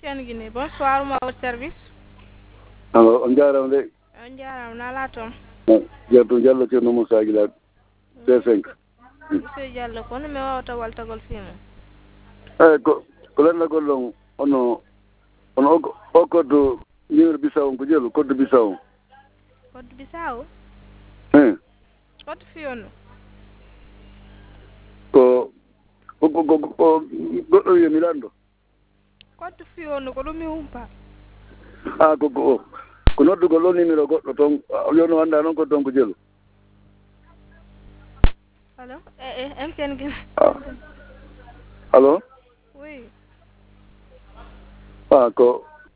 MTN Guinée, bonsoir, ma votre service. Alors, on dirait On dirait on a la tom. Jertu Diallo Thierno Moussa Guila C5. Monsieur Diallo, kono me wawata waltagol fima. Ko len la gollon ono o code numéro Bissau ko jëlu code Bissau. Code Bissau? Code Fiono. Ko goɗɗo wiye Milando. Code Fiono ko ɗum mi humpa. Ko noddugol o numéro goɗɗo toon yono annda noon ko toon ko jelu. Allô? MTN Guinée. Allô? Oui. Ko